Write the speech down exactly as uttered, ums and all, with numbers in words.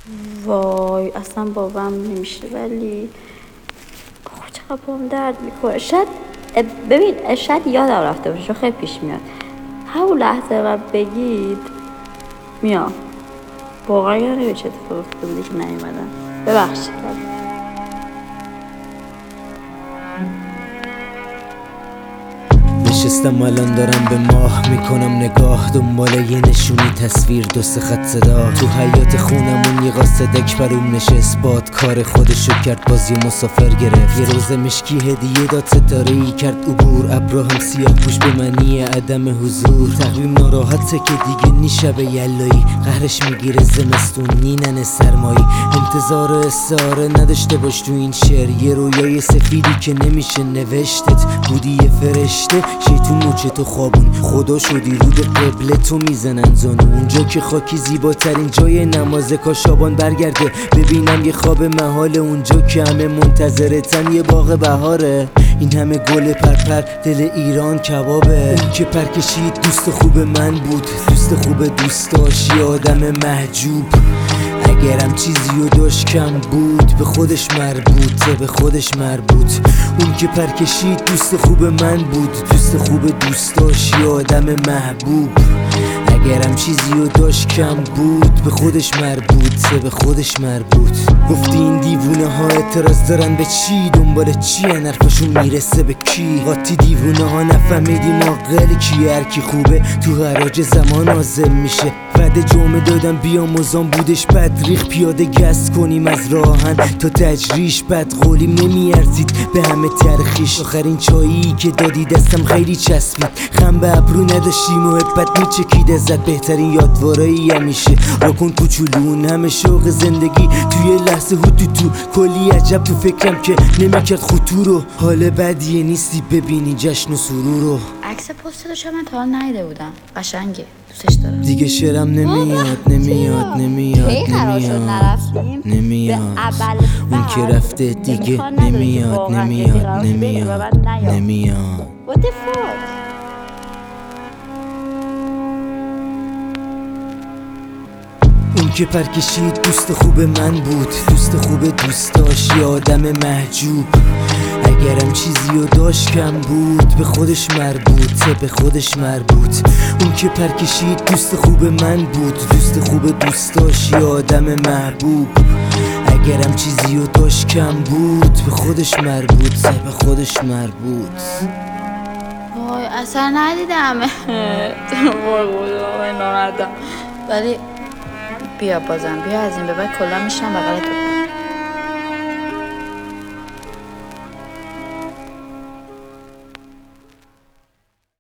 وای اصلا باورم نمیشه، ولی خب چقدر باهم درد میکنه. شاید ببین شاید یادم رفته باشه، چون خیلی پیش میاد. همون لحظه من بگید میام، واقعا یادم نمیشه چه اتفاقی افتاده بودی که نیومدم. ببخشید. نشستم الان دارم به ماه میکنم نگاه، دنبال یه نشونی تصویر دو سه خط صدا. تو حیات خونمون یه قاصدک بروم نشست، باد کار خودشو کرد بازی مسافر گرفت. یه روز مشکی هدیه داد ستاره‌ای کرد عبور، ابرا هم سیاه پوش به معنی عدم حضور. تقویم ناراحته که دیگه نیشب یلایی، قهرش میگیره زمستون نینن سرمایی. انتظار استعاره نداشته باش تو این شعر، یه رویای سفیدی که نمیشه نوشتت. بودی یه فرشته شیطون موچه تو خوابون، خدا شدی رو به قبله تو میزنن زانو. اونجا که خاکی زیباترین جای نماز کاشابان برگرده، ببینم یه خواب محال اونجا که همه منتظرتن یه باغ بهاره. این همه گل پرپر دل ایران کبابه. اون که پرکشید دوست خوب من بود، دوست خوب دوست داشت یه آدم محجوب. اگرم چیزی و داشت کم بود، به خودش مربوطه به خودش مربوط. اون که پرکشید دوست خوب من بود، دوست خوب دوست داشت یه آدم محبوب. اگرم چیزی و داشت کم بود، به خودش مربوطه به خودش مربوط. گفتی این دیوونه ها اعتراض دارن به چی؟ دنبال چی ان حرفشون میرسه به کی؟ قاطی دیوونه ها نفهمیدیم عاقل کیه. هر کی خوبه تو حراج زمان عازم میشه. وعده جمعه دادم بیام وزان بودش بد ریخ، پیاده گست کنیم از راهن تا تجریش. بد قولیم نمیارزید به همه ترخیش. آخرین چایی که دادی دستم خیلی چسبید، خم به ابرو نداشتی محبت میچکید ازت. بهترین یادوارایی همیشه راکن کوچولون، همه شوق زندگی توی لحظه هوتو تو. کلی عجب تو فکرم که نمیکرد خطورو. حال بدیه نیستی ببینی جشن و سرورو. عکس پست رو من تا حال ندیده بودم، قشنگه، دوستش دارم. دیگه شعرم نمیاد نمیاد نمیاد نمیاد نمیاد. اون که رفته دیگه نمیاد نمیاد نمیاد نمیاد. What the fuck؟ اون که پرکشید دوست خوب من بود، دوست خوب دوست داشت یه آدم محجوب. اگرم چیزی و داشت کم بود، به خودش مربوطه به خودش مربوط. اون که پرکشید دوست خوب من بود، دوست خوب دوست داشت یه آدم محبوب. اگرم چیزی و داشت کم بود، به خودش مربوطه به خودش مربوط. وای اصلا ندیدم. وای وای ناراحتم. ولی بیا بازم بیا، از این به بعد کلا میشنم بغل تو.